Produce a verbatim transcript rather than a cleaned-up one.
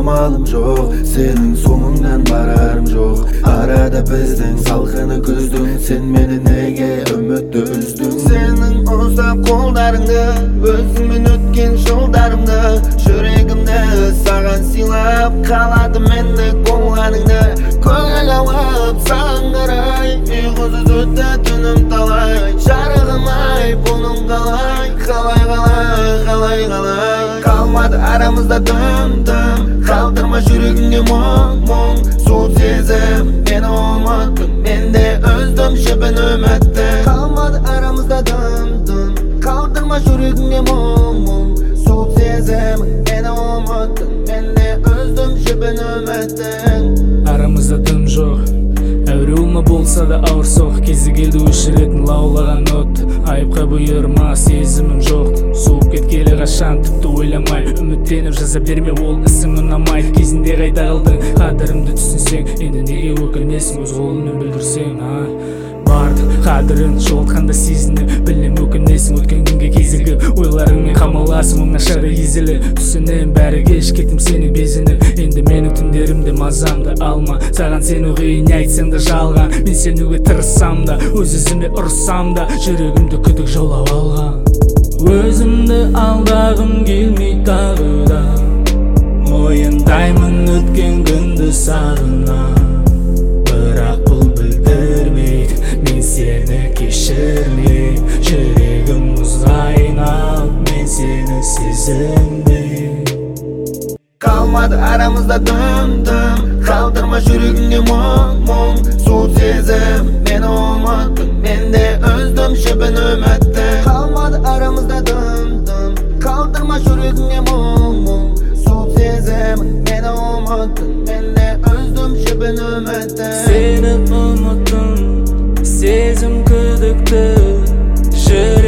амалым жоқ, сенің соңыңнан барарым жоқ. Арада біздің салқыны күздің, сен мені неге үмітті үздің? Сенің ұстап қолдарыңды, өзіңмен өткен жолдарымды, жүрегімді саған сыйлап қалады менде қолғаныңды. Көңіл алып саған қарай, ұйқысыз өтті түнім талай. Жарығым ай, бұның қалай, қалай қалай, қалай қалай. Қалмады арамызда дым-дым, қалдырма жүрегіңе мұң-мұң. Сол сезім мені ұмыттың, мен де өздім шебін үмітті. Қалмады арамызда дым-дым, қалдырма жүрегіңе мұң-мұң. Сол сезім мені ұмыттың, мен де өздім шебін үмітті. Арамызда дым жоқ, әуре ұлма болса да ауыр соқ. Кезі келді өшіретін лаулаған от, айыпқа бұйырма сезімім жоқ. Суып кеткелі қашан тіпті ойламай, үміттеніп жаза берме ол ісің ұнамай. Кезінде қайда қалдың, қадірімді түсінсең, енді неге өкінесің, өз қолыңмен білдірсең. Бардың қадірін жоғалтқанда сезініп, білем өкінесің өткен күнге кезігіп. Ойларыңмен қамаласың, оңашары езілі, түсінем бәрі кеш кеттім сені безініп. Енді менің түндерімде мазамды алма, саған сену қиын айтсаң да жалған. Мен сенуге тырыссам да, өз-өзіме ұрыссам да, жүрегімді күдік жаулап алған. Өзімді алдағым келмей тағы да, мойындаймын өткен күнді сағынам. Бірақ бұл білдірмейді, мен сені кешірмей. Жүрегім мұзға айналып, мен сені сезінбей. Қалмады арамызда дым-дым, қалдырма жүрегіңе мұң-мұң. Сол сезім мені ұмыттың, мен де өздім шебін үмітті. Қалмады арамызда дым-дым, қалдырма жүрегіңе мұң-мұң. Сол сезім мені ұмыттың, мен де өздім шебін үмітті. Сені ұмыттым, сезім күдікті.